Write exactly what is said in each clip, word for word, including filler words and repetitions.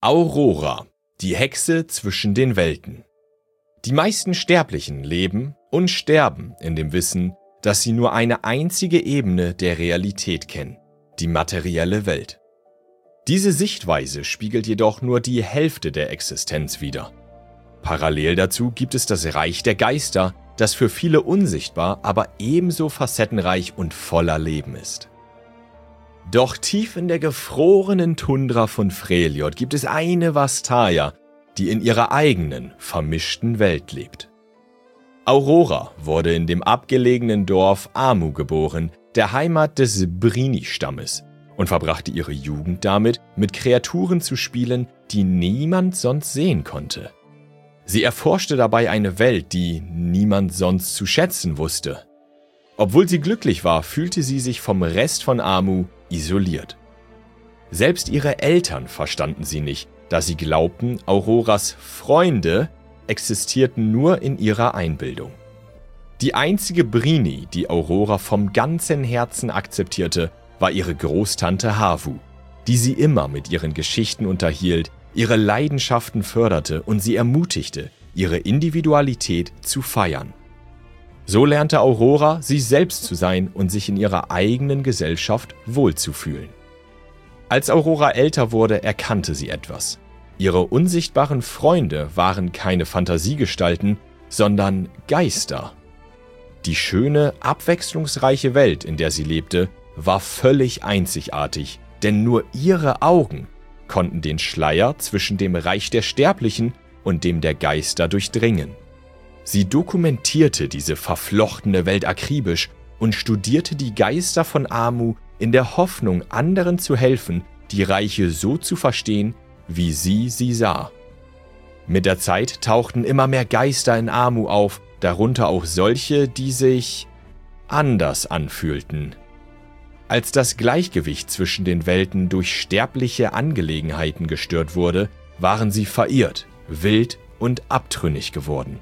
Aurora, die Hexe zwischen den Welten. Die meisten Sterblichen leben und sterben in dem Wissen, dass sie nur eine einzige Ebene der Realität kennen, die materielle Welt. Diese Sichtweise spiegelt jedoch nur die Hälfte der Existenz wider. Parallel dazu gibt es das Reich der Geister, das für viele unsichtbar, aber ebenso facettenreich und voller Leben ist. Doch tief in der gefrorenen Tundra von Freljord gibt es eine Vastaya, die in ihrer eigenen, vermischten Welt lebt. Aurora wurde in dem abgelegenen Dorf Amu geboren, der Heimat des Brini-Stammes, und verbrachte ihre Jugend damit, mit Kreaturen zu spielen, die niemand sonst sehen konnte. Sie erforschte dabei eine Welt, die niemand sonst zu schätzen wusste. Obwohl sie glücklich war, fühlte sie sich vom Rest von Amu isoliert. Selbst ihre Eltern verstanden sie nicht, da sie glaubten, Auroras Freunde existierten nur in ihrer Einbildung. Die einzige Brini, die Aurora vom ganzen Herzen akzeptierte, war ihre Großtante Havu, die sie immer mit ihren Geschichten unterhielt, ihre Leidenschaften förderte und sie ermutigte, ihre Individualität zu feiern. So lernte Aurora, sie selbst zu sein und sich in ihrer eigenen Gesellschaft wohlzufühlen. Als Aurora älter wurde, erkannte sie etwas. Ihre unsichtbaren Freunde waren keine Fantasiegestalten, sondern Geister. Die schöne, abwechslungsreiche Welt, in der sie lebte, war völlig einzigartig, denn nur ihre Augen konnten den Schleier zwischen dem Reich der Sterblichen und dem der Geister durchdringen. Sie dokumentierte diese verflochtene Welt akribisch und studierte die Geister von Amu in der Hoffnung, anderen zu helfen, die Reiche so zu verstehen, wie sie sie sah. Mit der Zeit tauchten immer mehr Geister in Amu auf, darunter auch solche, die sich anders anfühlten. Als das Gleichgewicht zwischen den Welten durch sterbliche Angelegenheiten gestört wurde, waren sie verirrt, wild und abtrünnig geworden.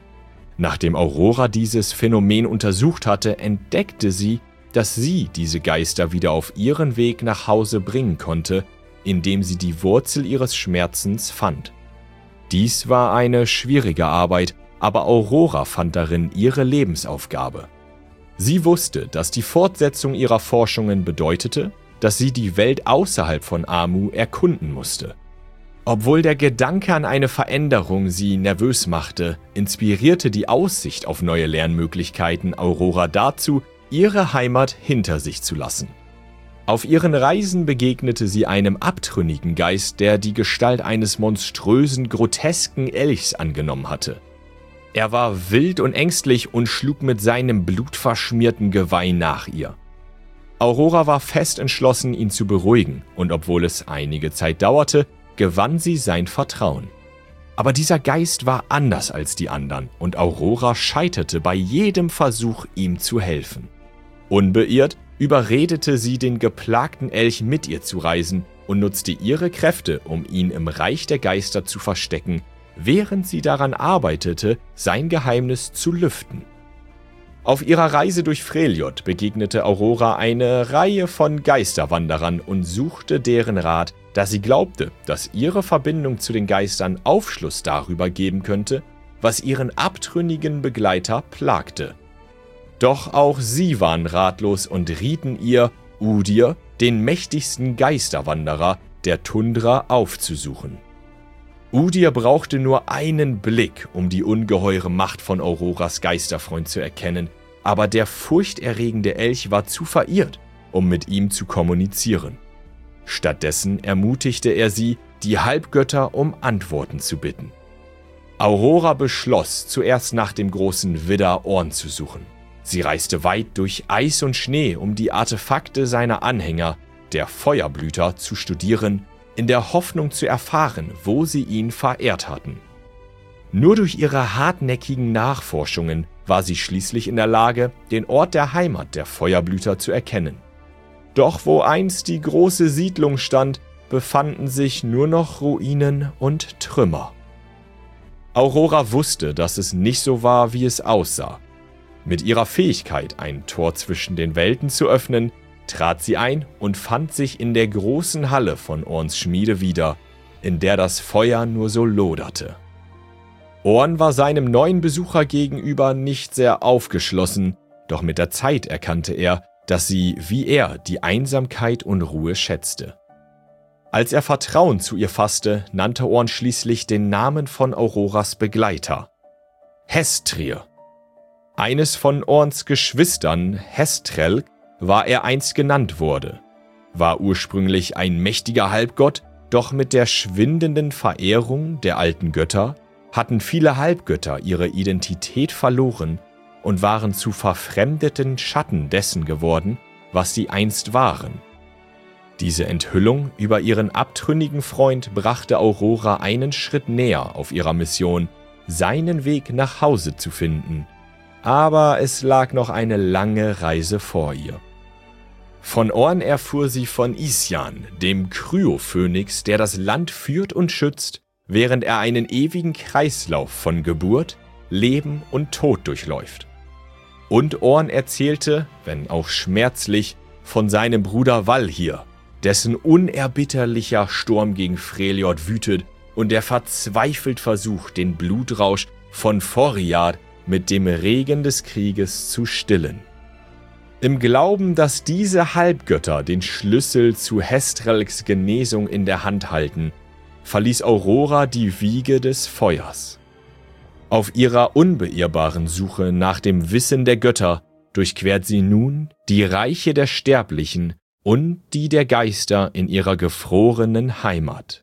Nachdem Aurora dieses Phänomen untersucht hatte, entdeckte sie, dass sie diese Geister wieder auf ihren Weg nach Hause bringen konnte, indem sie die Wurzel ihres Schmerzens fand. Dies war eine schwierige Arbeit, aber Aurora fand darin ihre Lebensaufgabe. Sie wusste, dass die Fortsetzung ihrer Forschungen bedeutete, dass sie die Welt außerhalb von Amu erkunden musste. Obwohl der Gedanke an eine Veränderung sie nervös machte, inspirierte die Aussicht auf neue Lernmöglichkeiten Aurora dazu, ihre Heimat hinter sich zu lassen. Auf ihren Reisen begegnete sie einem abtrünnigen Geist, der die Gestalt eines monströsen, grotesken Elchs angenommen hatte. Er war wild und ängstlich und schlug mit seinem blutverschmierten Geweih nach ihr. Aurora war fest entschlossen, ihn zu beruhigen, und obwohl es einige Zeit dauerte, gewann sie sein Vertrauen. Aber dieser Geist war anders als die anderen, und Aurora scheiterte bei jedem Versuch, ihm zu helfen. Unbeirrt überredete sie den geplagten Elch, mit ihr zu reisen, und nutzte ihre Kräfte, um ihn im Reich der Geister zu verstecken, während sie daran arbeitete, sein Geheimnis zu lüften. Auf ihrer Reise durch Freljord begegnete Aurora eine Reihe von Geisterwanderern und suchte deren Rat, da sie glaubte, dass ihre Verbindung zu den Geistern Aufschluss darüber geben könnte, was ihren abtrünnigen Begleiter plagte. Doch auch sie waren ratlos und rieten ihr, Udir, den mächtigsten Geisterwanderer der Tundra, aufzusuchen. Udir brauchte nur einen Blick, um die ungeheure Macht von Auroras Geisterfreund zu erkennen, aber der furchterregende Elch war zu verirrt, um mit ihm zu kommunizieren. Stattdessen ermutigte er sie, die Halbgötter um Antworten zu bitten. Aurora beschloss, zuerst nach dem großen Widder Orn zu suchen. Sie reiste weit durch Eis und Schnee, um die Artefakte seiner Anhänger, der Feuerblüter, zu studieren, in der Hoffnung zu erfahren, wo sie ihn verehrt hatten. Nur durch ihre hartnäckigen Nachforschungen war sie schließlich in der Lage, den Ort der Heimat der Feuerblüter zu erkennen. Doch wo einst die große Siedlung stand, befanden sich nur noch Ruinen und Trümmer. Aurora wusste, dass es nicht so war, wie es aussah. Mit ihrer Fähigkeit, ein Tor zwischen den Welten zu öffnen, trat sie ein und fand sich in der großen Halle von Orns Schmiede wieder, in der das Feuer nur so loderte. Orn war seinem neuen Besucher gegenüber nicht sehr aufgeschlossen, doch mit der Zeit erkannte er, dass sie, wie er, die Einsamkeit und Ruhe schätzte. Als er Vertrauen zu ihr fasste, nannte Orn schließlich den Namen von Auroras Begleiter: Hestrir. Eines von Orns Geschwistern, Hestrelk, war er einst genannt wurde, war ursprünglich ein mächtiger Halbgott, doch mit der schwindenden Verehrung der alten Götter hatten viele Halbgötter ihre Identität verloren und waren zu verfremdeten Schatten dessen geworden, was sie einst waren. Diese Enthüllung über ihren abtrünnigen Freund brachte Aurora einen Schritt näher auf ihrer Mission, seinen Weg nach Hause zu finden, aber es lag noch eine lange Reise vor ihr. Von Orn erfuhr sie von Isjan, dem Kryophönix, der das Land führt und schützt, während er einen ewigen Kreislauf von Geburt, Leben und Tod durchläuft. Und Orn erzählte, wenn auch schmerzlich, von seinem Bruder Valhir, dessen unerbitterlicher Sturm gegen Freljord wütet und der verzweifelt versucht, den Blutrausch von Foriad mit dem Regen des Krieges zu stillen. Im Glauben, dass diese Halbgötter den Schlüssel zu Hestrelks Genesung in der Hand halten, verließ Aurora die Wiege des Feuers. Auf ihrer unbeirrbaren Suche nach dem Wissen der Götter durchquert sie nun die Reiche der Sterblichen und die der Geister in ihrer gefrorenen Heimat.